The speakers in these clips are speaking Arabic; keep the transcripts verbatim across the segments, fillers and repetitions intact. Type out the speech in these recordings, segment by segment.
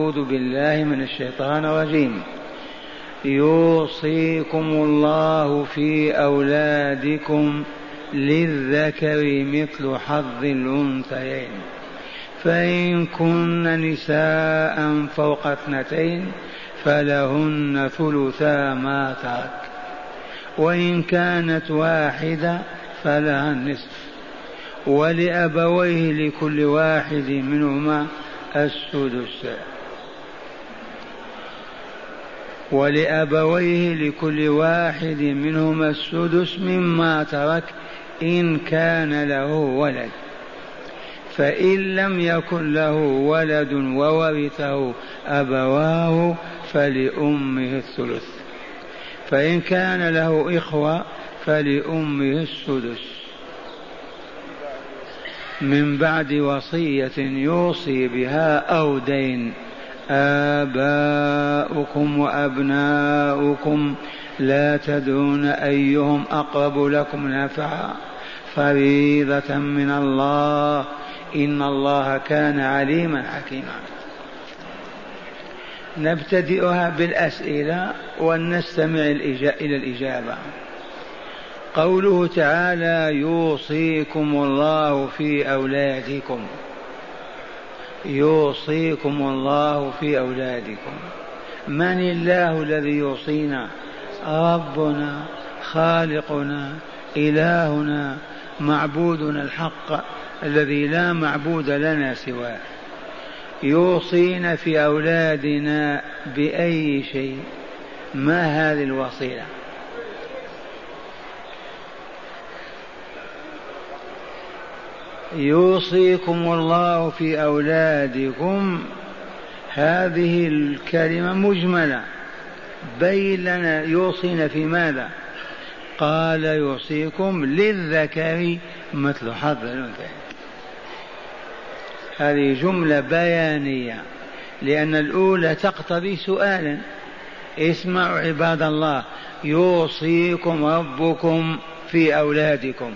أعوذ بالله من الشيطان الرجيم. يوصيكم الله في أولادكم للذكر مثل حظ الأنثيين فإن كن نساء فوق اثنتين فلهن ثلثا ما ترك وإن كانت واحدة فلها النصف ولأبويه لكل واحد منهما السدس ولأبويه لكل واحد منهما السدس مما ترك إن كان له ولد فإن لم يكن له ولد وورثه أبواه فلأمه الثلث فإن كان له إخوة فلأمه السدس من بعد وصية يوصي بها أو دين. آباؤكم وأبناؤكم لا تدرون أيهم أقرب لكم نفعا فريضة من الله إن الله كان عليما حكيما. نبتدئها بالأسئلة ونستمع إلى الإجابة. قوله تعالى يوصيكم الله في أولادكم، يوصيكم الله في أولادكم، من الله الذي يوصينا؟ ربنا خالقنا إلهنا معبودنا الحق الذي لا معبود لنا سواه. يوصينا في أولادنا بأي شيء؟ ما هذه الوصية؟ يوصيكم الله في أولادكم، هذه الكلمة مجملة، بين لنا يوصينا في ماذا؟ قال يوصيكم للذكر مثل حظ الأنثيين. هذه جملة بيانية لأن الأولى تقتضي سؤالا. اسمعوا عباد الله، يوصيكم ربكم في أولادكم،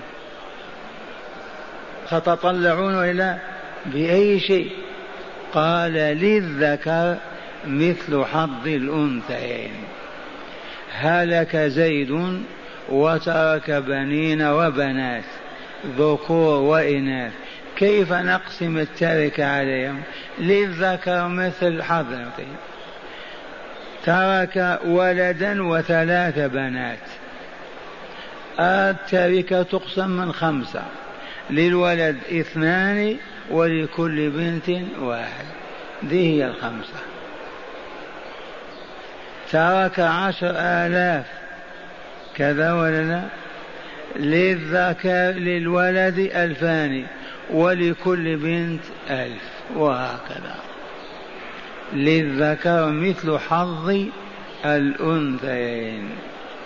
فتطلعون إلى بأي شيء؟ قال للذكر مثل حظ الأنثيين. هلك زيد وترك بنين وبنات ذكور وإناث، كيف نقسم التركة عليهم؟ للذكر مثل حظ الأنثيين. ترك ولدا وثلاث بنات، التركة تقسم من خمسة، للولد اثنان ولكل بنت واحد، دي هي الخمسة. ترك عشر آلاف، كذا ولا لا؟ للذكر للولد ألفان ولكل بنت ألف، وهكذا. للذكر مثل حظ الأنثيين.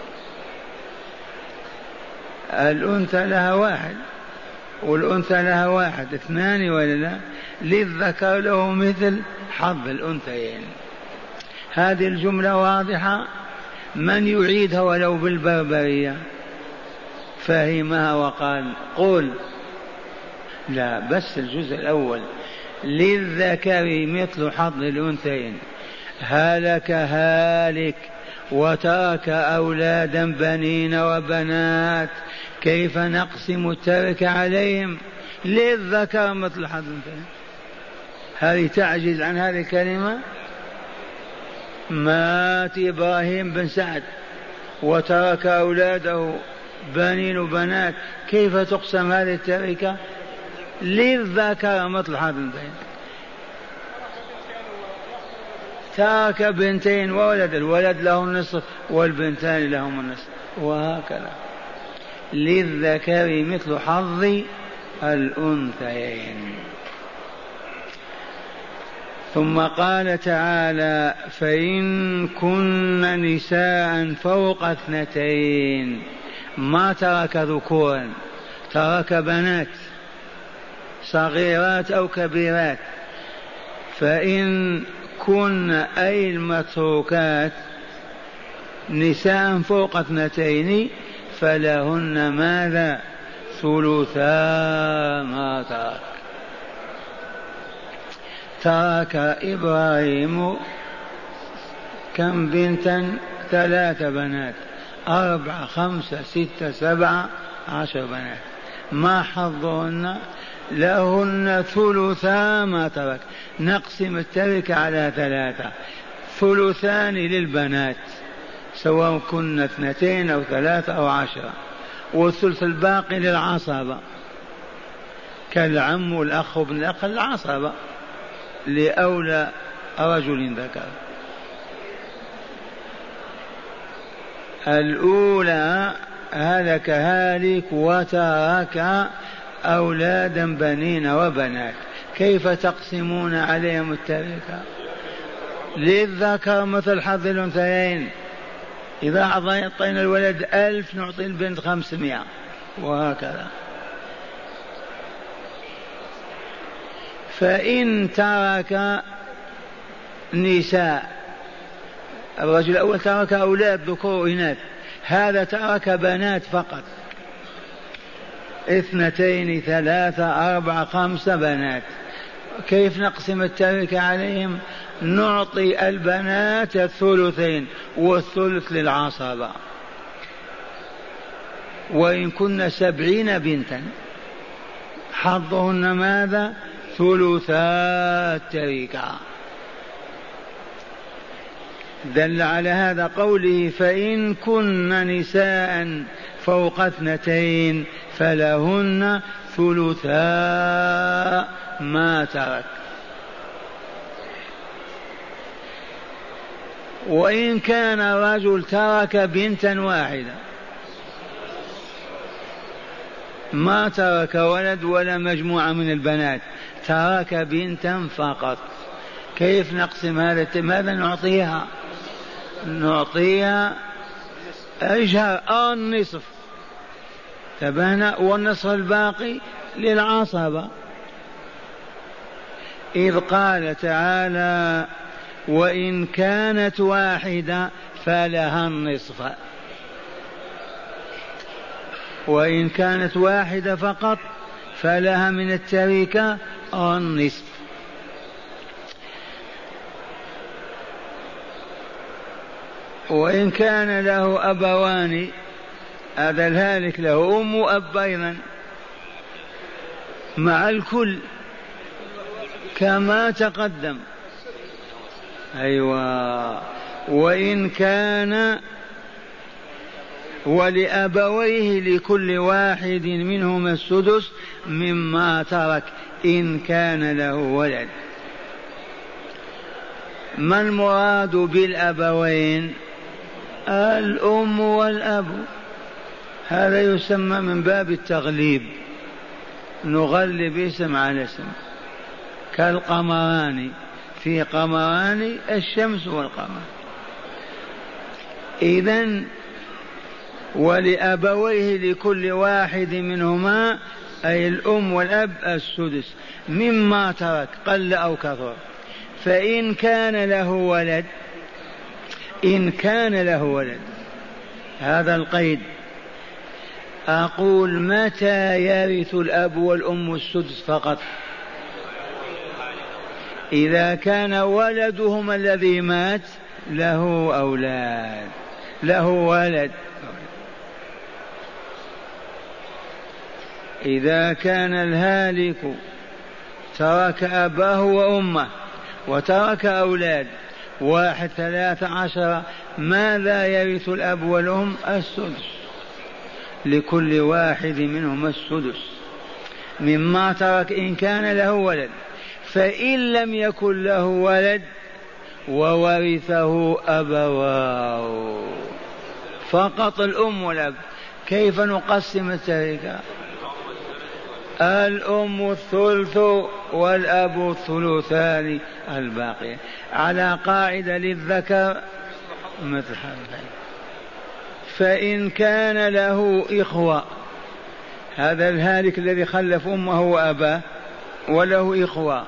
الأنثى لها واحد والأنثى لها واحد، اثنان ولا لا؟ للذكر له مثل حظ الأنثيين. هذه الجملة واضحة؟ من يعيدها ولو بالبربرية؟ فهمها وقال قول. لا، بس الجزء الأول، للذكر مثل حظ الأنثيين. هلك هالك وترك أولادا بنين وبنات، كيف نقسم الترك عليهم؟ للذكر مثل حظ الأنثيين. هذه تعجز عن هذه الكلمة؟ مات إبراهيم بن سعد وترك أولاده بنين وبنات، كيف تقسم هذه التركة؟ للذكر مثل حظ الأنثيين. ترك بنتين وولد، الولد له النصف والبنتان لهم النصف، وهكذا. للذكر مثل حظ الأنثيين. ثم قال تعالى فإن كن نساء فوق اثنتين، ما ترك ذكورا، ترك بنات صغيرات أو كبيرات. فإن كن أي المتروكات نساء فوق اثنتين فلهن ماذا؟ ثلثا ما ترك. ترك إبراهيم كم بنتا؟ ثلاث بنات، أربعة خمسة ستة سبعة عشر بنات. ما حظهن؟ لهن ثلثا ما ترك. نقسم التركة على ثلاثة، ثلثان للبنات سواء كن اثنتين أو ثلاثة أو عشرة، والثلث الباقي للعصبة كالعم والأخ وابن الأخ، العصبة لأولى رجل ذكر. الأولى هلك هالك وترك أولادا بنين وبنات، كيف تقسمون عليهم التركة؟ للذكر مثل حظ الأنثيين، إذا أعطينا الولد ألف نعطي البنت خمسمائة وهكذا. فإن ترك نساء، الرجل الأول ترك أولاد ذكور وإناث، هذا ترك بنات فقط، اثنتين ثلاثة أربعة خمسة بنات، كيف نقسم التركة عليهم؟ نعطي البنات الثلثين والثلث للعصبة، وإن كن سبعين بنتا حظهن ماذا؟ ثلثا التركة. دل على هذا قوله فإن كن نساء فوق اثنتين فلهن ثلثا ما ترك. وإن كان رجل ترك بنتا واحدة، ما ترك ولد ولا مجموعة من البنات، ترك بنتا فقط، كيف نقسم هذا؟ ماذا نعطيها؟ نعطيها أجهر النصف، تبهنا، والنصف الباقي للعصبة، إذ قال تعالى وإن كانت واحدة فلها النصف. وإن كانت واحدة فقط فلها من التركة النصف. وإن كان له أبوان، هذا الهالك له أم وأب أيضا مع الكل كما تقدم. أيوة. وإن كان ولأبويه لكل واحد منهما السدس مما ترك إن كان له ولد. ما المراد بالأبوين؟ الأم والأب، هذا يسمى من باب التغليب، نغلب اسم على اسم، كالقمران، في قمران الشمس والقمر. إذن ولأبويه لكل واحد منهما أي الأم والأب السدس مما ترك قل أو كثر. فإن كان له ولد، إن كان له ولد، هذا القيد. أقول متى يرث الأب والأم السدس فقط؟ إذا كان ولدهما الذي مات له أولاد، له ولد. إذا كان الهالك ترك أباه وأمه وترك أولاد واحد ثلاثة عشر، ماذا يرث الأب والأم؟ السدس، لكل واحد منهم السدس مما ترك إن كان له ولد. فإن لم يكن له ولد وورثه أبواه فقط الأم والأب، كيف نقسم التركة؟ الأم الثلث والأب الثلثان الباقي، على قاعدة للذكر مثل هذا. فإن كان له إخوة، هذا الهالك الذي خلف أمه وأباه وله إخوة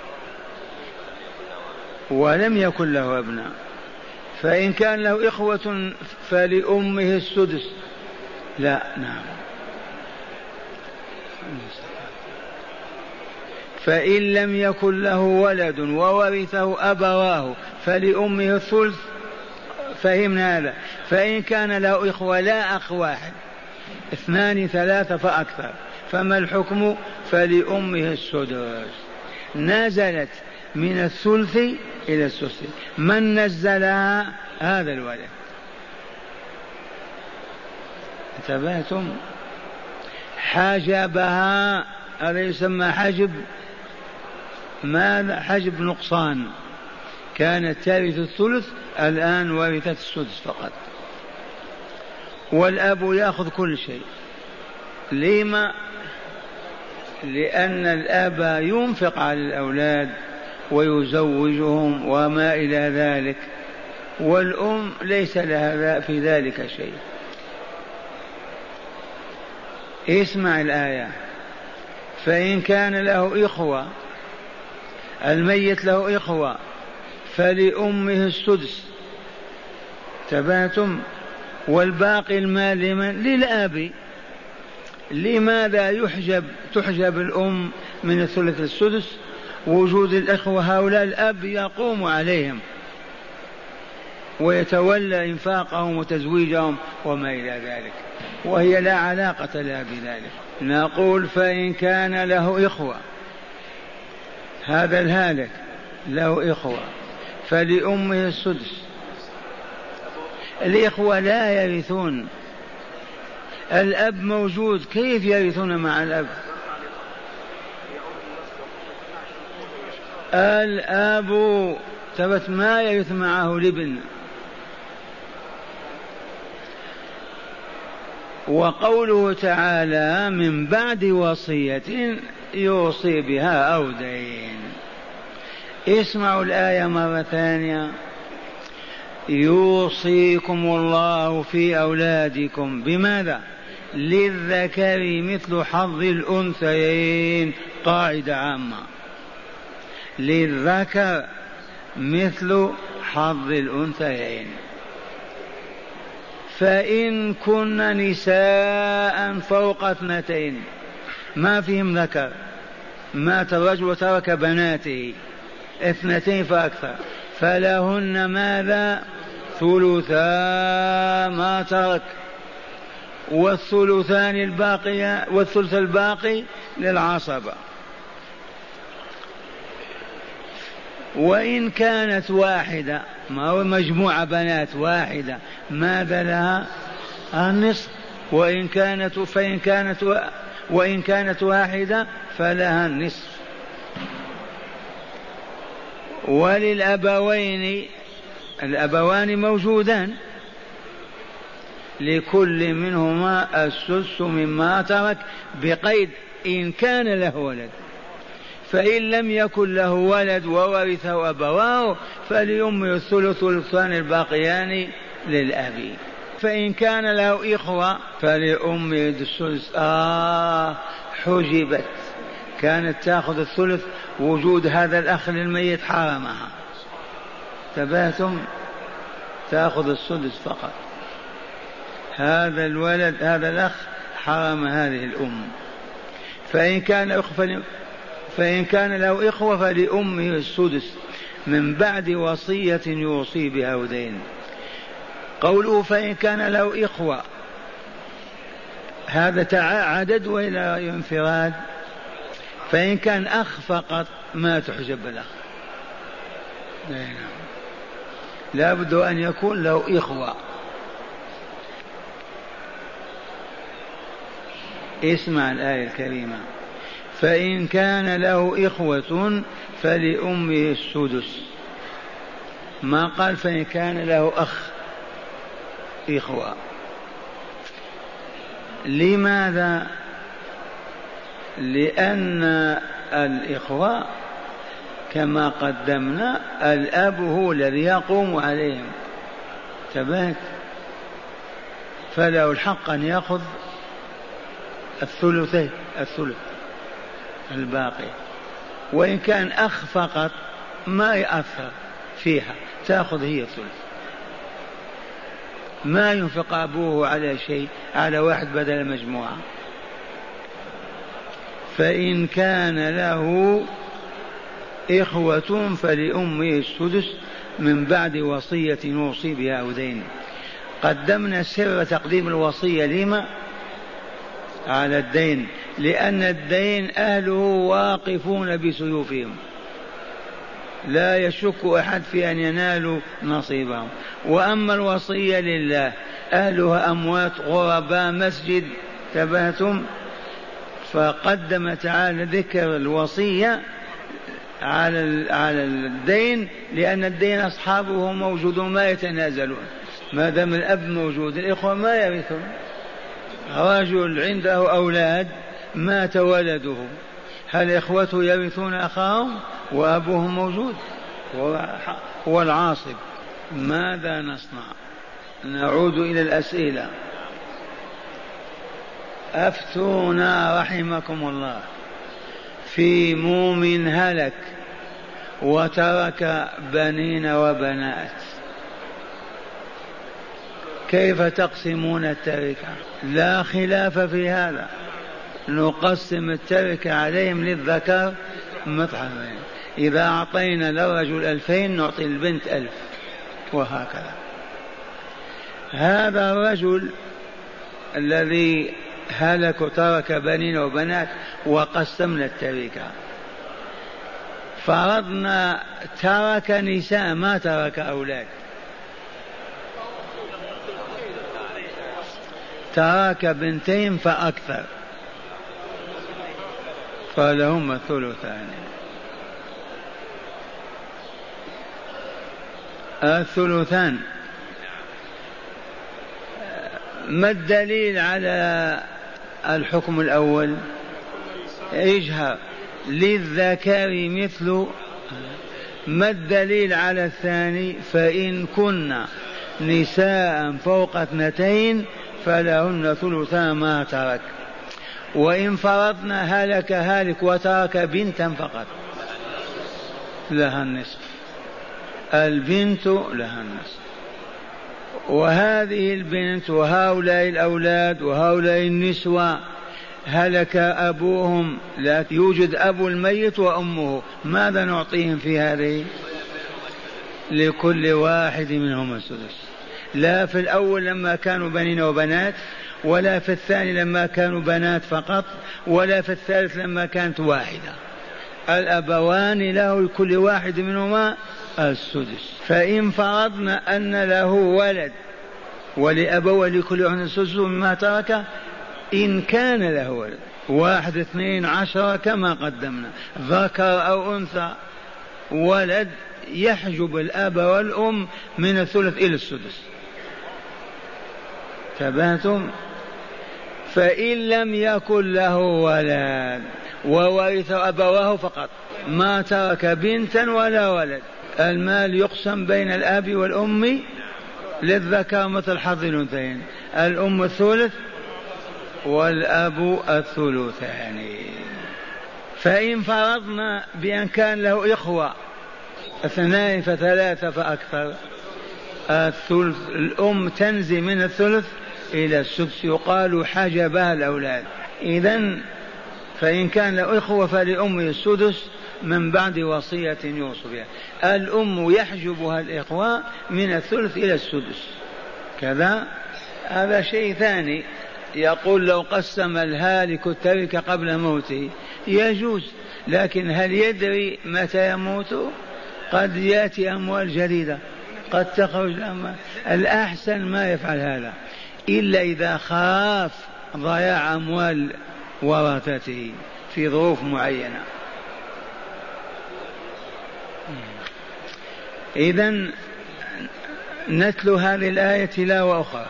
ولم يكن له أبناء، فإن كان له إخوة فلأمه السدس. لا، نعم. فإن لم يكن له ولد وورثه أبواه فلأمه الثلث. فهمنا هذا. فإن كان له إخوة لا أخ واحد، اثنان ثلاثة فأكثر، فما الحكم؟ فلأمه السدس. نزلت من الثلث إلى السدس. من نزلها؟ هذا الولد. انتبهتم؟ حجبها، هذا يسمى حجب ماذا؟ حجب نقصان. كانت ترث الثلث، الآن ورثت السدس فقط. والأب يأخذ كل شيء. لما؟ لأن الأب ينفق على الأولاد ويزوجهم وما إلى ذلك، والأم ليس لها في ذلك شيء. اسمع الآية. فإن كان له إخوة، الميت له إخوة، فلأمه السدس. تباتم. والباقي المال لمن؟ للأب. لماذا يحجب تحجب الأم من الثلث السدس؟ وجود الإخوة هؤلاء الأب يقوم عليهم ويتولى إنفاقهم وتزويجهم وما إلى ذلك، وهي لا علاقة لها بذلك. نقول فإن كان له إخوة، هذا الهالك له إخوة، فلأمه السدس. الإخوة لا يرثون، الأب موجود، كيف يرثون مع الأب؟ الأب ثبت ما يرث معه الابن. وقوله تعالى من بعد وصية يوصي بها أو دين. اسمعوا الآية مرة ثانية. يوصيكم الله في أولادكم بماذا؟ للذكر مثل حظ الأنثيين. قاعدة عامة، للذكر مثل حظ الأنثيين. فإن كن نساء فوق اثنتين، ما فيهم ذكر، مات الرجل وترك بناته اثنتين فأكثر، فلهن ماذا؟ ثلثا ما ترك، والثلثان الباقية والثلث الباقي للعصبة. وإن كانت واحدة، ما هو مجموعة بنات واحدة، ماذا لها؟ النصف. وإن كانت فإن كانت و... وإن كانت واحدة فلها النصف. وللأبوين، الأبوان موجودان، لكل منهما السدس مما ترك، بقيد إن كان له ولد. فإن لم يكن له ولد وورثه أبواه فلأمه الثلث والثلثان الباقيان للأب. فإن كان له إخوة فلأمه السدس. آه حجبت، كانت تأخذ الثلث، وجود هذا الأخ للميت حرمها. تباتم، تأخذ السدس فقط. هذا الولد هذا الأخ حرم هذه الأم. فإن كان أخ فإن كان له إخوة فلأمه السدس من بعد وصية يوصي بها أو دين. قوله فإن كان له إخوة، هذا عدد وإلى انفراد؟ فإن كان أخ فقط ما تحجب الأخ، لا بد أن يكون له إخوة. اسمع الآية الكريمة. فإن كان له إخوة فلأمه السدس، ما قال فإن كان له أخ إخوة. لماذا؟ لأن الإخوة كما قدمنا الأب هو الذي يقوم عليهم. تبات، فله الحق أن يأخذ الثلثين الثلث الباقي. وإن كان أخ فقط ما يأثر فيها، تأخذ هي الثلث، ما ينفق أبوه على شيء، على واحد بدل مجموعة. فإن كان له إخوة فلأمه السدس من بعد وصية يوصي بها أو دين. قدمنا سر تقديم الوصية لما؟ على الدين، لأن الدين أهله واقفون بسيوفهم، لا يشك أحد في أن ينالوا نصيبهم. وأما الوصية لله أهلها أموات غرباء مسجد، تبهتم، فقدم تعالى ذكر الوصية على على الدين، لأن الدين أصحابه موجودون ما يتنازلون، ما دام الأب موجود الإخوة ما يرثون. رجل عنده أولاد مات ولده، هل إخوته يرثون أخاهم وأبوهم موجود؟ هو العاصب. ماذا نصنع؟ نعود إلى الأسئلة. أفتونا رحمكم الله في مؤمن هلك وترك بنين وبنات، كيف تقسمون التركة؟ لا خلاف في هذا، نقسم التركة عليهم للذكر مثل حظين. إذا أعطينا للرجل ألفين نعطي البنت ألف، وهكذا. هذا الرجل الذي هلك وترك بنين وبنات وقسمنا التركة، فرضنا ترك نساء ما ترك أولاد، ترك بنتين فأكثر، فلهم الثلثان. الثلثان. ما الدليل على الحكم الأول؟ اجهر للذكر مثل. ما الدليل على الثاني؟ فإن كنا نساء فوق اثنتين فلهن ثلثا ما ترك. وإن فرضنا هلك هالك وترك بنتا فقط لها النصف، البنت لها النصف. وهذه البنت وهؤلاء الأولاد وهؤلاء النسوة هلك أبوهم، لا يوجد أبو الميت وأمه، ماذا نعطيهم في هذه؟ لكل واحد منهم السدس. لا في الأول لما كانوا بنين وبنات، ولا في الثاني لما كانوا بنات فقط، ولا في الثالث لما كانت واحدة. الأبوان له لكل واحد منهما السدس. فإن فرضنا أن له ولد ولأبوه لكل واحد السدس مما ترك، إن كان له ولد، واحد اثنين عشرة كما قدمنا، ذكر أو أنثى، ولد يحجب الأب والأم من الثلث إلى السدس. تبهتم؟ فإن لم يكن له ولد وورث أبواه فقط، ما ترك بنتا ولا ولد، المال يقسم بين الأب والأم للذكر مثل حظ الأنثيين، الأم الثلث والأب الثلثان. فإن فرضنا بأن كان له إخوة اثنين فثلاثة فأكثر، الثلث الأم تنزل من الثلث إلى السدس، يقال حجبها الأولاد. إذن فإن كان له إخوة فلأمه السدس من بعد وصية يوصي بها. الأم يحجبها الإخوة من الثلث إلى السدس كذا. هذا شيء ثاني. يقول لو قسم الهالك التركة قبل موته يجوز، لكن هل يدري متى يموت؟ قد يأتي أموال جديدة، قد تخرج أموال. الأحسن ما يفعل هذا إلا إذا خاف ضياع أموال ورثته في ظروف معينة. إذن نتلو هذه الآية تلاوة أخرى.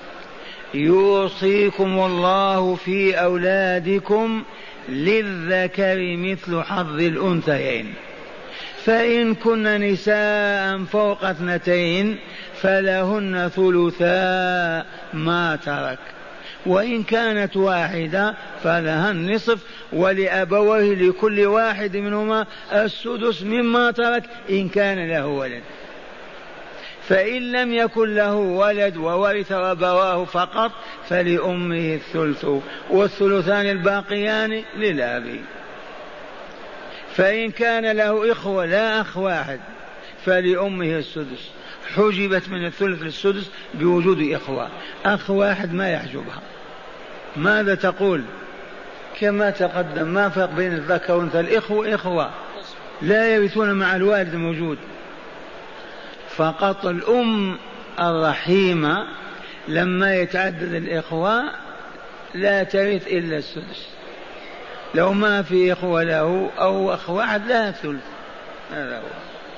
يوصيكم الله في أولادكم للذكر مثل حظ الأنثيين، فإن كن نساء فوق اثنتين فلهن ثلثا ما ترك، وإن كانت واحدة فلها النصف، ولأبويه لكل واحد منهما السدس مما ترك إن كان له ولد. فإن لم يكن له ولد وورث أبواه فقط فلأمه الثلث، والثلثان الباقيان للأب. فإن كان له إخوة لا أخ واحد فلأمه السدس، حجبت من الثلث للسدس بوجود إخوة، أخ واحد ما يحجبها. ماذا تقول؟ كما تقدم ما فرق بين الذكر والأنثى، الإخوة إخوة لا يرثون مع الوالد موجود، فقط الأم الرحيمة لما يتعدد الإخوة لا ترث إلا السدس، لو ما في إخوة له أو أخ واحد لا ثلث. هذا هو.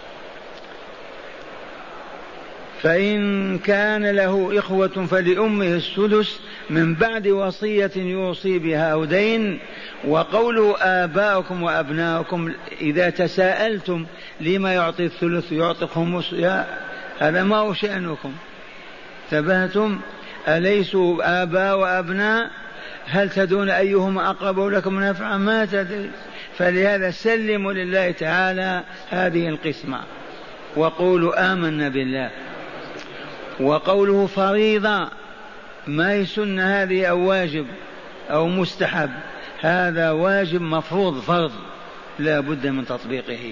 فإن كان له إخوة فلأمه السدس من بعد وصية يوصي بها أو دين. وقوله آباؤكم وأبناؤكم إذا تساءلتم لما يعطي الثلث يعطي الخمس، يا هذا ما هو شأنكم، تبهتم أليسوا آباء وأبناء؟ هل تدون أيهما أقرب لكم نفعا؟ ما تدري. فلهذا سلموا لله تعالى هذه القسمة وقولوا آمنا بالله. وقوله فريضة ما هي سنة هذه أو واجب أو مستحب، هذا واجب مفروض فرض لا بد من تطبيقه.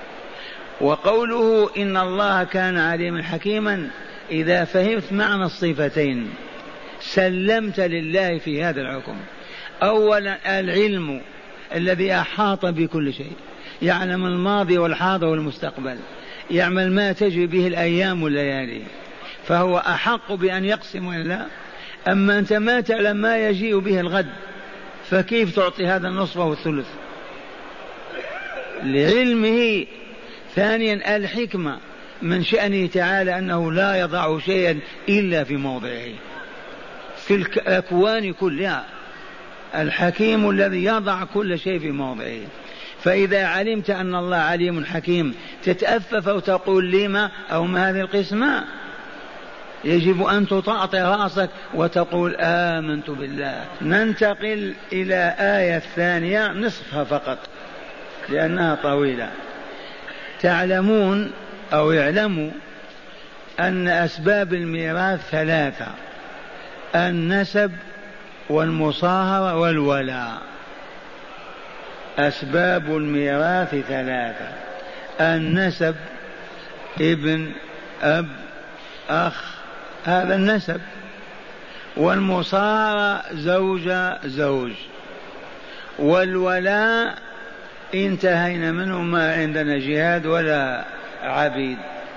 وقوله إن الله كان عليما حكيما، إذا فهمت معنى الصفتين سلمت لله في هذا الحكم. أولا العلم الذي أحاط بكل شيء، يعلم الماضي والحاضر والمستقبل، يعمل ما تجري به الأيام والليالي، فهو أحق بأن يقسم لله. أما أنت ما تعلم ما يجيء به الغد، فكيف تعطي هذا النصف والثلث؟ لعلمه. ثانيا الحكمة، من شأنه تعالى أنه لا يضع شيئا إلا في موضعه في الأكوان كلها، الحكيم الذي يضع كل شيء في موضعه. فإذا علمت أن الله عليم حكيم تتأفف وتقول لما أو ما هذه القسمة، يجب أن تطأطئ رأسك وتقول آمنت بالله. ننتقل إلى آية الثانية نصفها فقط لأنها طويلة. تعلمون أو يعلموا أن أسباب الميراث ثلاثة: النسب والمصاهرة والولاء. أسباب الميراث ثلاثة: النسب، ابن، أب، أخ، هذا النسب. والمصاهرة زوجة، زوج. والولاء انتهينا منه، ما عندنا جهاد ولا عبيد.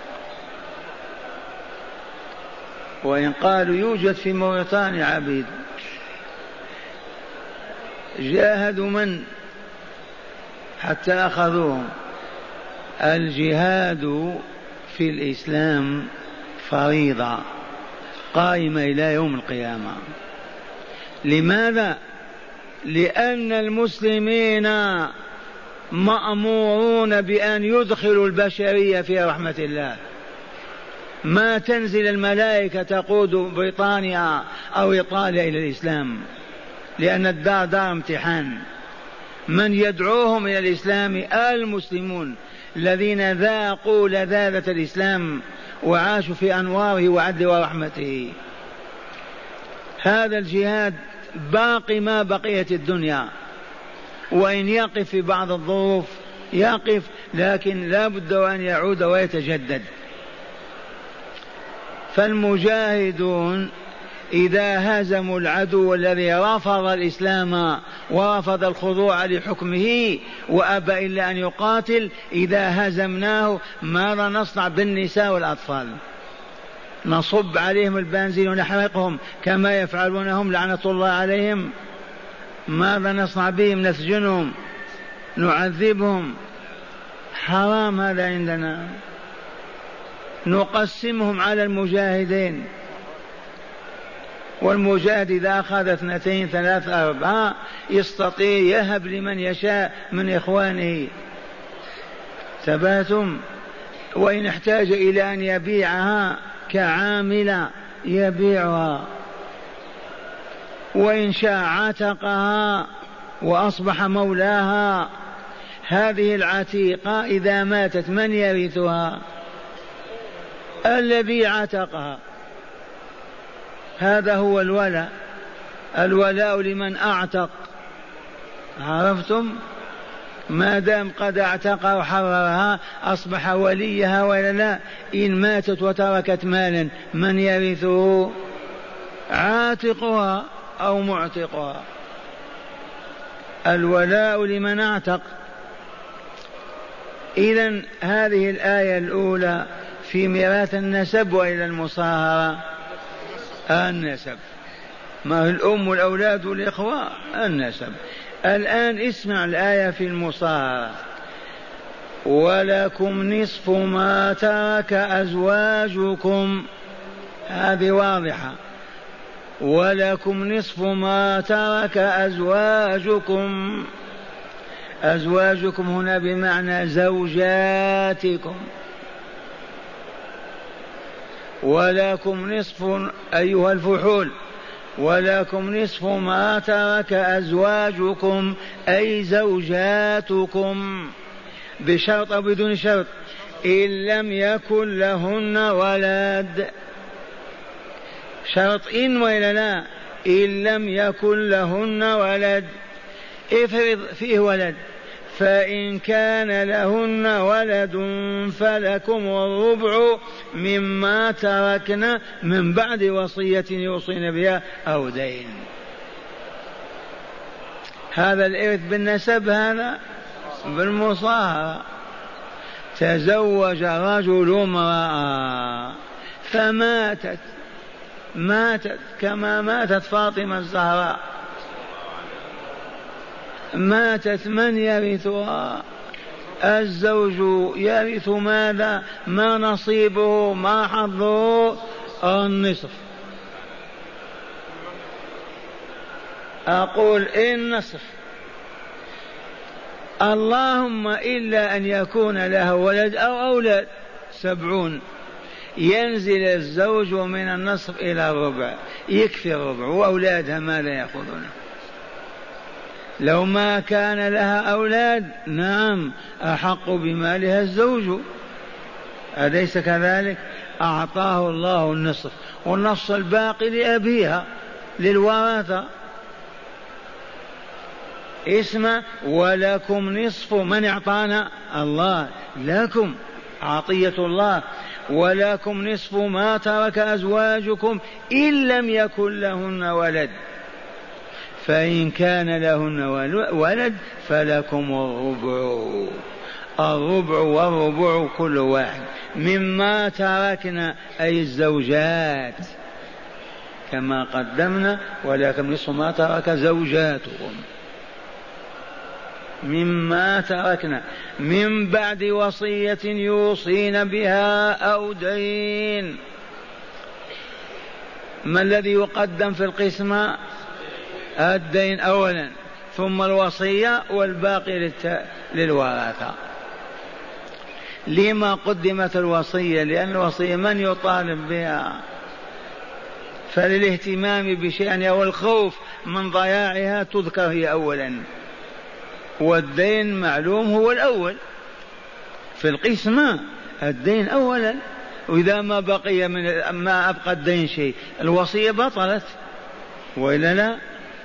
وإن قالوا يوجد في موريتانيا عبيد، جاهدوا من حتى أخذوهم. الجهاد في الإسلام فريضة قائمة إلى يوم القيامة. لماذا؟ لأن المسلمين مأمورون بأن يدخلوا البشرية في رحمة الله. ما تنزل الملائكة تقود بريطانيا أو إيطاليا إلى الإسلام، لأن الدار دار امتحان. من يدعوهم إلى الإسلام؟ المسلمون الذين ذاقوا لذاذة الإسلام وعاشوا في أنواره وعدله ورحمته. هذا الجهاد باقي ما بقيت الدنيا، وإن يقف في بعض الظروف يقف، لكن لا بد أن يعود ويتجدد. فالمجاهدون إذا هزموا العدو الذي رفض الإسلام ورفض الخضوع لحكمه وأبى إلا أن يقاتل، إذا هزمناه ماذا نصنع بالنساء والأطفال؟ نصب عليهم البنزين ونحرقهم كما يفعلونهم لعنة الله عليهم؟ ماذا نصنع بهم؟ نسجنهم، نعذبهم. حرام هذا عندنا. نقسمهم على المجاهدين، والمجاهد إذا أخذ اثنتين ثلاث أربعة يستطيع يهب لمن يشاء من إخوانه. ثباتم. وإن احتاج إلى أن يبيعها كعاملة يبيعها، وإن شاء عتقها وأصبح مولاها. هذه العتيقة إذا ماتت من يرثها؟ الذي عتقها. هذا هو الولاء. الولاء لمن أعتق. عرفتم؟ ما دام قد اعتقها وحررها أصبح وليها ولا لا؟ إن ماتت وتركت مالا من يرثه؟ عاتقها أو معتقها. الولاء لمن اعتق. إذن هذه الآية الأولى في ميراث النسب وإلى المصاهرة النسب، ما هي الأم والأولاد والإخوة النسب. الآن اسمع الآية في المصاهرة: ولكم نصف ما ترك أزواجكم، هذه واضحة، ولكم نصف ما ترك أزواجكم. أزواجكم هنا بمعنى زوجاتكم. ولكم نصف أيها الفحول، ولكم نصف ما ترك أزواجكم أي زوجاتكم، بشرط أو بدون شرط، إن لم يكن لهن ولد. شرط إن وإلا لا؟ إن لم يكن لهن ولد. افرض فيه ولد، فإن كان لهن ولد فلكم الربع مما تركنا من بعد وصية يوصين بها أو دين. هذا الإرث بالنسب، هذا بالمصاهرة. تزوج رجل امرأة فماتت، ماتت كما ماتت فاطمة الزهراء، ماتت، من يرثها؟ الزوج يرث ماذا؟ ما نصيبه؟ ما حظه؟ النصف. أقول النصف، اللهم إلا أن يكون له ولد أو أولاد سبعون، ينزل الزوج من النصف إلى الربع، يكفي الربع، وأولادها ما لا يأخذونه. لو ما كان لها أولاد نعم أحق بمالها الزوج، أليس كذلك؟ أعطاه الله النصف، والنصف الباقي لأبيها للورثة. اسمع: ولكم نصف، من اعطانا؟ الله، لكم عطية الله. ولكم نصف ما ترك أزواجكم إن لم يكن لهن ولد، فإن كان لهن ولد فلكم الربع. الربع والربع كل واحد مما تركنا أي الزوجات كما قدمنا. ولكم نصف ما ترك زوجاتكم مما تركنا من بعد وصية يوصين بها أو دين. ما الذي يقدم في القسمة؟ الدين أولا، ثم الوصية، والباقي للورثة. لما قدمت الوصية؟ لأن الوصية من يطالب بها؟ فللاهتمام بشأنها والخوف من ضياعها تذكر هي أولا، والدين معلوم هو الأول في القسمة، الدين أولا. وإذا ما بقي من ما أبقى الدين شيء الوصية بطلت، وإلا لا؟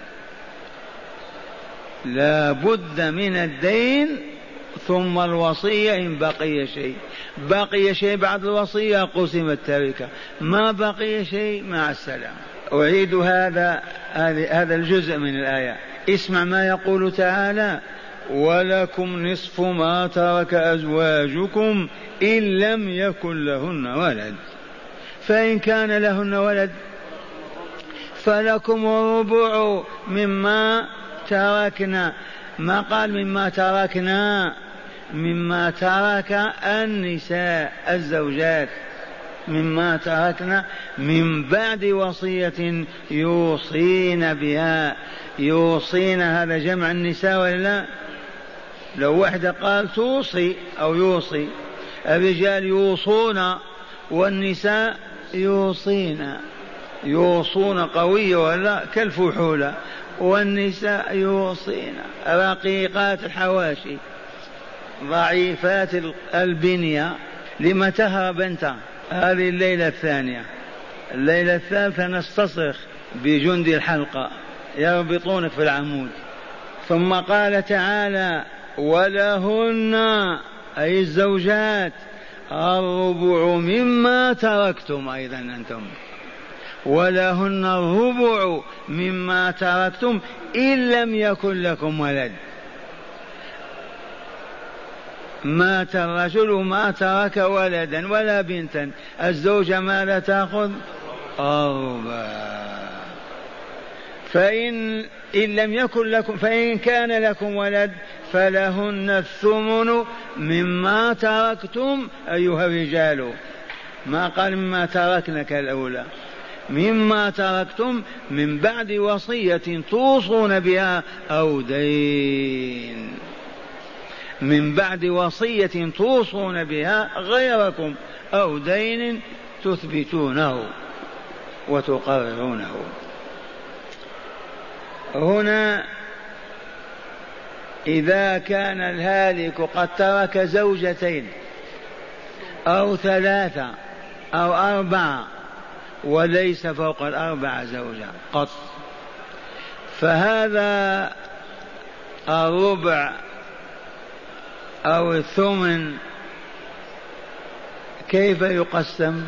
لا بد من الدين ثم الوصية إن بقي شيء. بقي شيء بعد الوصية قسم التركة، ما بقي شيء مع السلام. أعيد هذا هذا الجزء من الآية. اسمع ما يقول تعالى: ولكم نصف ما ترك أزواجكم إن لم يكن لهن ولد، فإن كان لهن ولد فلكم الربع مما تركنا. ما قال مما تركنا، مما ترك النساء الزوجات، مما تركنا من بعد وصية يوصين بها. يوصين هذا جمع النساء ولا لا؟ لو واحدة قال توصي أو يوصي، الرجال يوصون والنساء يوصين. يوصون قوية ولا كالفحولة، والنساء يوصين رقيقات الحواشي ضعيفات البنية. لما تهرب أنت؟ هذه الليلة الثانية. الليلة الثالثة نستصرخ بجند الحلقة يربطونك في العمود. ثم قال تعالى: ولهن أي الزوجات الربع مما تركتم، أيضا أنتم ولهن الربع مما تركتم إن لم يكن لكم ولد. مات الرجل ما ترك ولدا ولا بنتا، الزوجة ماذا تأخذ؟ الربع. فإن إن لم يكن لكم فإن كان لكم ولد فلهن الثمن مما تركتم أيها الرجال، ما قال مما تركنا كالأولى، مما تركتم من بعد وصية توصون بها أو دين، من بعد وصية توصون بها غيركم أو دين تثبتونه وتقررونه. هنا إذا كان الهالك قد ترك زوجتين أو ثلاثة أو أربعة وليس فوق الأربع زوجة قط، فهذا الربع أو الثمن كيف يقسم؟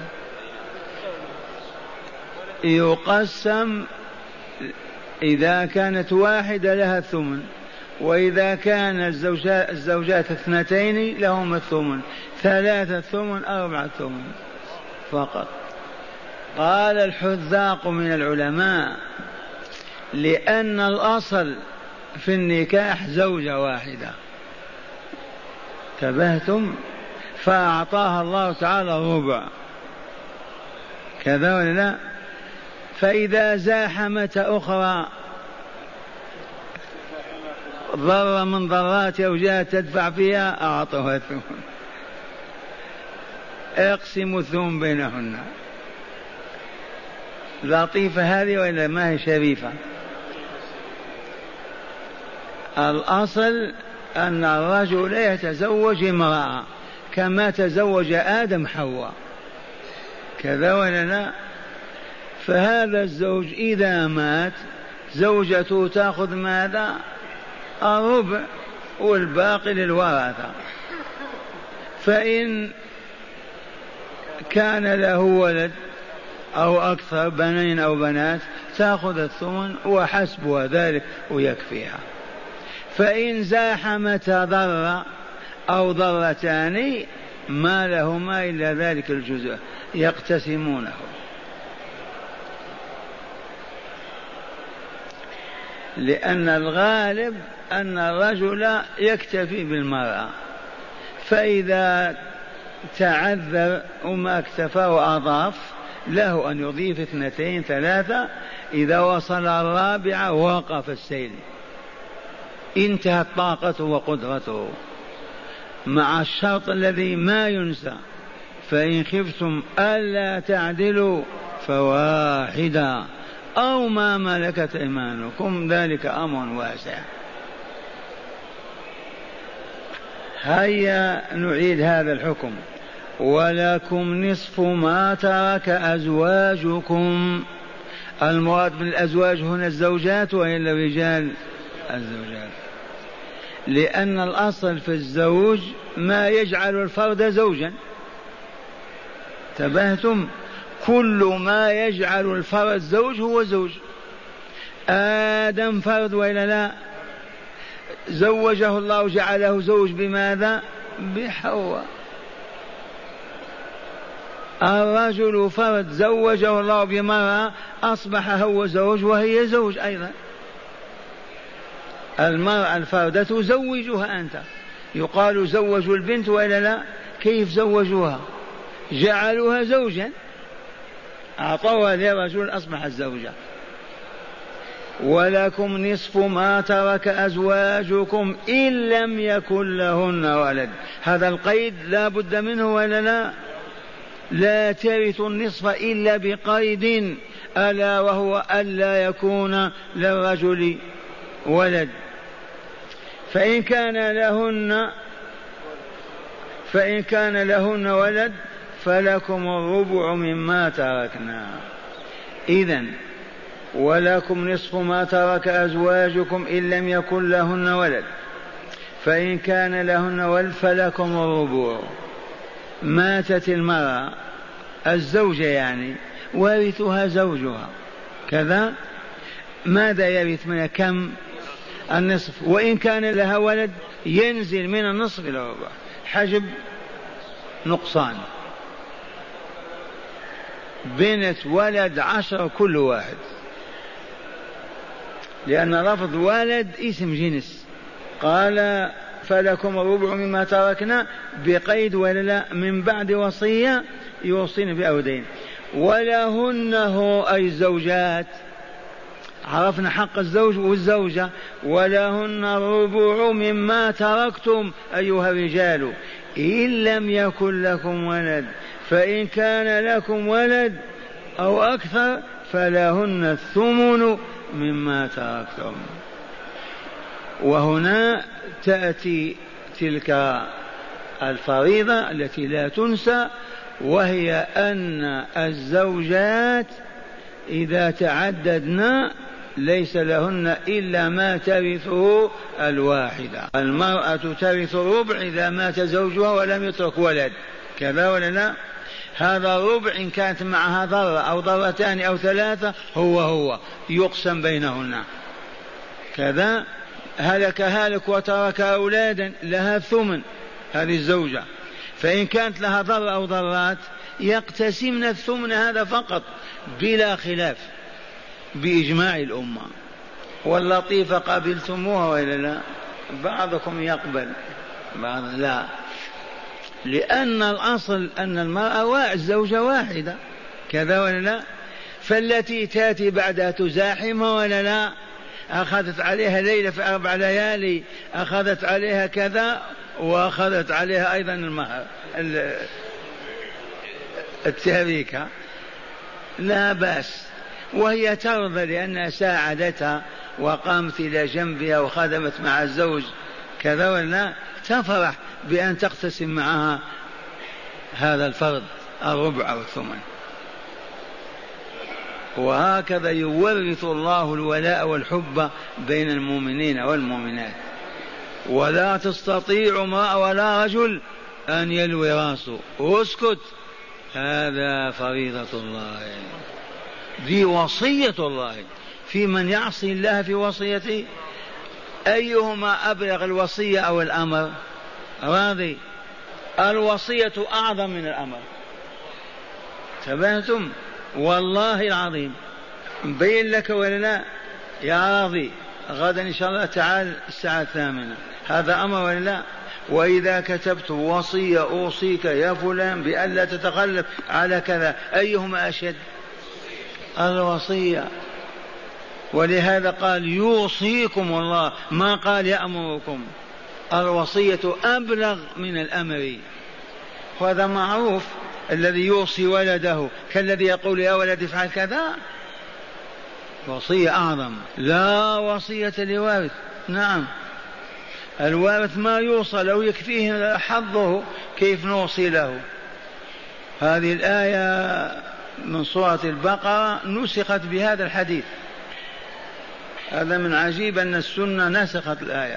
يقسم إذا كانت واحدة لها الثمن، وإذا كان الزوجات, الزوجات اثنتين لهم الثمن، ثلاثة الثمن، أربعة الثمن فقط. قال الحذاق من العلماء لأن الأصل في النكاح زوجة واحدة، تبهتم، فأعطاها الله تعالى الربع، كذا ولا لا؟ فإذا زاحمت أخرى ضر من ضرات أو جاءت تدفع فيها أعطوها الثمن، اقسموا الثمن بينهن. لطيفة هذه ولا ما هي شريفة؟ الأصل أن الرجل يتزوج امرأة كما تزوج آدم حواء، كذا ولا لا؟ فهذا الزوج إذا مات زوجته تأخذ ماذا؟ الربع والباقي للورثة. فإن كان له ولد أو أكثر، بنين أو بنات، تأخذ الثمن وحسبها ذلك ويكفيها. فإن زاحمتها ضرة أو ضرتان ما لهما إلا ذلك الجزء يقتسمونه. لأن الغالب أن الرجل يكتفي بالمرأة، فإذا تعذر وما اكتفى وأضاف له أن يضيف اثنتين ثلاثة، إذا وصل الرابعة وقف السيل، انتهت طاقته وقدرته، مع الشرط الذي ما ينسى: فإن خفتم ألا تعدلوا فواحدة أو ما ملكت أيمانكم ذلك أمر واسع. هيا نعيد هذا الحكم: ولكم نصف ما ترك أزواجكم. المراد بالأزواج هنا الزوجات وإلا الرجال؟ الزوجات، لأن الأصل في الزوج ما يجعل الفرد زوجا، تبهتم؟ كل ما يجعل الفرد زوج هو زوج. آدم فرد وإلا لا؟ زوجه الله جعله زوج بماذا؟ بحواء. الرجل فرد زوجه الله بمرأة أصبح هو زوج وهي زوج أيضا. المرأة الفردة زوجها أنت، يقال زوجوا البنت وإلا لا؟ كيف زوجوها؟ جعلوها زوجا، أعطوها لرجل أصبحت زوجة. ولكم نصف ما ترك أزواجكم إن لم يكن لهن ولد. هذا القيد لا بد منه ولا لا؟ لا ترث النصف إلا بقيد، ألا وهو ألا يكون للرجل ولد. فإن كان لهن فإن كان لهن ولد فلكم الربع مما تركنا. إذن ولكم نصف ما ترك أزواجكم إن لم يكن لهن ولد، فإن كان لهن ولد فلكم الربع. ماتت المرأة الزوجة يعني وارثها زوجها كذا، ماذا يرث منها؟ كم؟ النصف. وإن كان لها ولد ينزل من النصف إلى الربع، حجب نقصان. بنت ولد عشر كل واحد، لأن لفظ ولد اسم جنس. قال فلكم الربع مما تركنا بقيد ولا لا؟ من بعد وصية يوصين بأودين. ولهن هو أي الزوجات، عرفنا حق الزوج والزوجة، ولهن الربع مما تركتم أيها الرجال إن لم يكن لكم ولد، فإن كان لكم ولد أو أكثر فلهن الثمن مما تركتم. وهنا تأتي تلك الفريضة التي لا تنسى، وهي أن الزوجات إذا تعددنا ليس لهن إلا ما ترثه الواحدة. المرأة ترث الربع إذا مات زوجها ولم يترك ولد، كذا ولا لا؟ هذا الربع إن كانت معها ضرة أو ضرتان أو ثلاثة هو هو يقسم بينهن كذا. هلك هالك وترك أولادا لها الثمن هذه الزوجة، فإن كانت لها ضر أو ضرات يقتسمن الثمن هذا فقط بلا خلاف بإجماع الأمة. واللطيفة قبلتموها وإلا لا؟ بعضكم يقبل بعض لا، لأن الأصل أن المرأة الزوجة واحدة كذا ولا لا؟ فالتي تأتي بعدها تزاحمها ولا لا؟ أخذت عليها ليلة في أربع ليالي، أخذت عليها كذا، وأخذت عليها أيضا المهر التهريكة، لا بأس، وهي ترضى لأنها ساعدتها وقامت إلى جنبها وخدمت مع الزوج كذا ولا، تفرح بأن تقتسم معها هذا الفرض الربع أو الثمن. وهكذا يورث الله الولاء والحب بين المؤمنين والمؤمنات. ولا تستطيع امرأة ولا رجل أن يلوي راسه، اسكت، هذا فريضة الله، دي وصية الله في من يعصي الله في وصيته. أيهما أبلغ، الوصية أو الأمر؟ راضي؟ الوصية أعظم من الأمر، تبهتم؟ والله العظيم مبين لك ولا لا يا راضي؟ غدا إن شاء الله تعال الساعة الثامنة، هذا أمر ولا لا؟ وإذا كتبت وصية أوصيك يا فلان بألا تتغلب على كذا، أيهما أشد؟ الوصية. ولهذا قال يوصيكم الله، ما قال يأمركم. الوصية أبلغ من الأمر، وهذا معروف. الذي يوصي ولده كالذي يقول يا ولد افعل كذا، وصية أعظم. لا وصية لوارث، نعم الوارث ما يوصى لو يكفيه حظه، كيف نوصي له؟ هذه الآية من سورة البقرة نسخت بهذا الحديث. هذا من عجيب أن السنة نسخت الآية.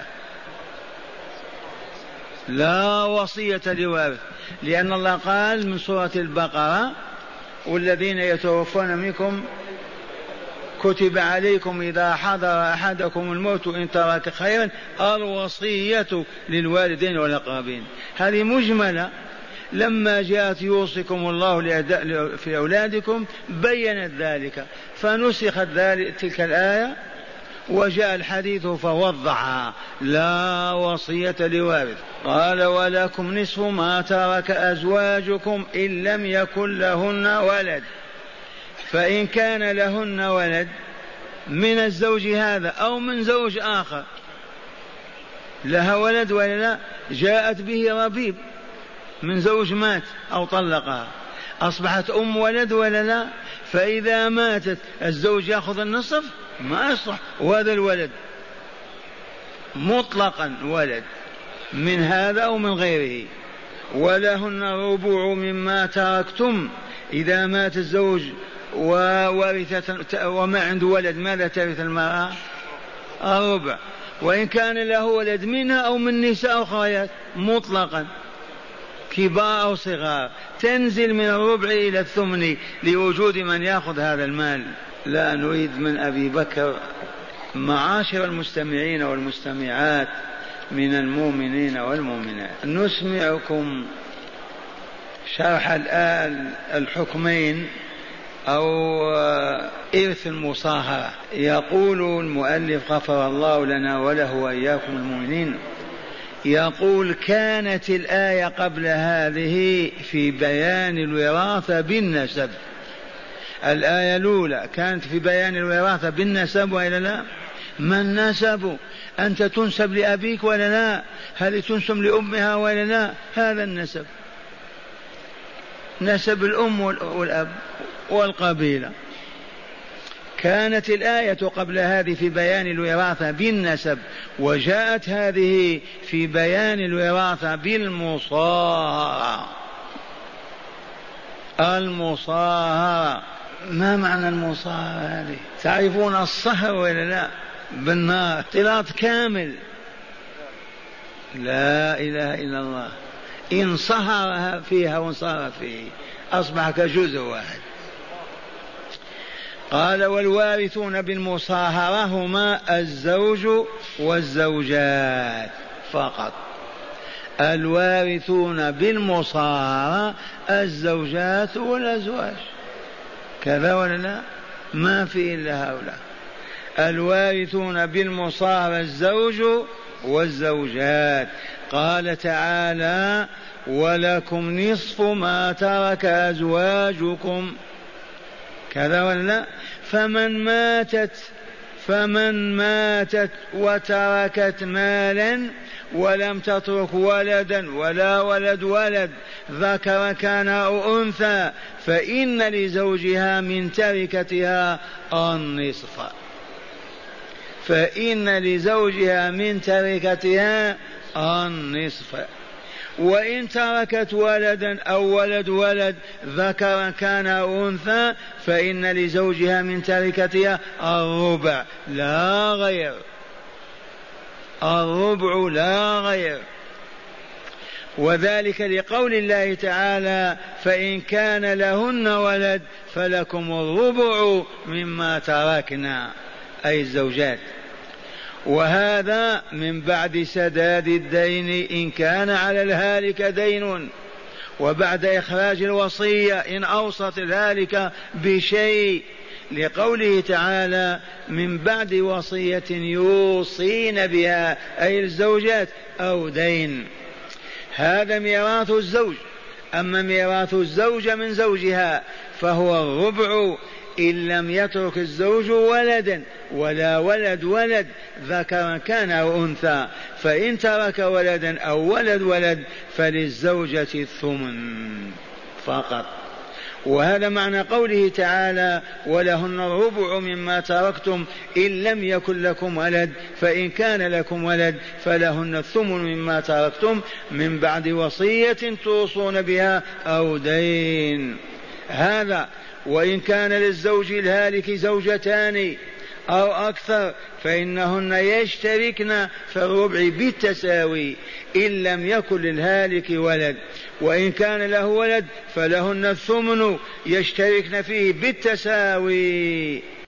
لا وصية لوارث، لأن الله قال من سورة البقرة والذين يتوفون منكم كتب عليكم إذا حضر أحدكم الموت إن ترك خيرا الوصية للوالدين والأقربين. هذه مجملة، لما جاءت يوصيكم الله في أولادكم بينت ذلك، فنسخت ذلك تلك الآية وجاء الحديث فوضعها. لا وصية لوارث. قال ولكم نصف ما ترك أزواجكم إن لم يكن لهن ولد، فإن كان لهن ولد من الزوج هذا أو من زوج آخر، لها ولد ولا لا؟ جاءت به ربيب من زوج مات أو طلقها، أصبحت أم ولد ولا لا؟ فإذا ماتت الزوج يأخذ النصف؟ ما يصح، وهذا الولد مطلقا ولد من هذا أو من غيره. ولهن ربع مما تركتم إذا مات الزوج وورثت وما عنده ولد، ماذا ترث المرأة؟ الربع. وإن كان له ولد منها أو من نساء أخريات مطلقا كبار أو صغار تنزل من الربع إلى الثمن لوجود من يأخذ هذا المال. لا نريد من أبي بكر. معاشر المستمعين والمستمعات من المؤمنين والمؤمنات، نسمعكم شرح الآن الحكمين أو إرث المصاهرة. يقول المؤلف غفر الله لنا وله وإياكم المؤمنين، يقول كانت الآية قبل هذه في بيان الوراثة بالنسب. الآية الأولى كانت في بيان الوراثة بالنسب وإلا لا؟ ما النسب؟ أنت تنسب لأبيك ولا لا؟ هل تنسب لأمها ولا لا؟ هذا النسب، نسب الأم والأب والقبيلة. كانت الآية قبل هذه في بيان الوراثة بالنسب، وجاءت هذه في بيان الوراثة بالمصاهرة. المصاهرة ما معنى المصاهرة هذه؟ تعرفون الصهر ولا لا؟ بالنار اختلاط كامل. لا إله إلا الله. إن صهرها فيها وانصهر فيه أصبح كجزء واحد. قال والوارثون بالمصاهرة هما الزوج والزوجات فقط. الوارثون بالمصاهرة الزوجات والأزواج، كذا ولا لا؟ ما في إلا هؤلاء. الوارثون بالمصاهرة الزوج والزوجات. قال تعالى ولكم نصف ما ترك أزواجكم، كذا ولا لا؟ فمن ماتت فمن ماتت وتركت مالا ولم تترك ولدا ولا ولد ولد ذكر كان أو أنثى فإن لزوجها من تركتها النصف. فإن لزوجها من تركتها النصف. وإن تركت ولدا أو ولد ولد ذكر كان أو أنثى فإن لزوجها من تركتها الربع لا غير. الربع لا غير. وذلك لقول الله تعالى فإن كان لهن ولد فلكم الربع مما تركنا، أي الزوجات. وهذا من بعد سداد الدين إن كان على الهالك دين، وبعد إخراج الوصية إن أوصت الهالك بشيء، لقوله تعالى من بعد وصية يوصين بها أي الزوجات أو دين. هذا ميراث الزوج. أما ميراث الزوجة من زوجها فهو الربع إن لم يترك الزوج ولدا ولا ولد ولد ذكر كان أو أنثى. فإن ترك ولدا أو ولد ولد فللزوجة الثمن فقط. وهذا معنى قوله تعالى ولهن الربع مما تركتم إن لم يكن لكم ولد فإن كان لكم ولد فلهن الثمن مما تركتم من بعد وصية توصون بها أو دين. هذا. وإن كان للزوج الهالك زوجتان أو أكثر فإنهن يشتركن في الربع بالتساوي إن لم يكن للهالك ولد. وإن كان له ولد فلهن الثمن يشتركن فيه بالتساوي.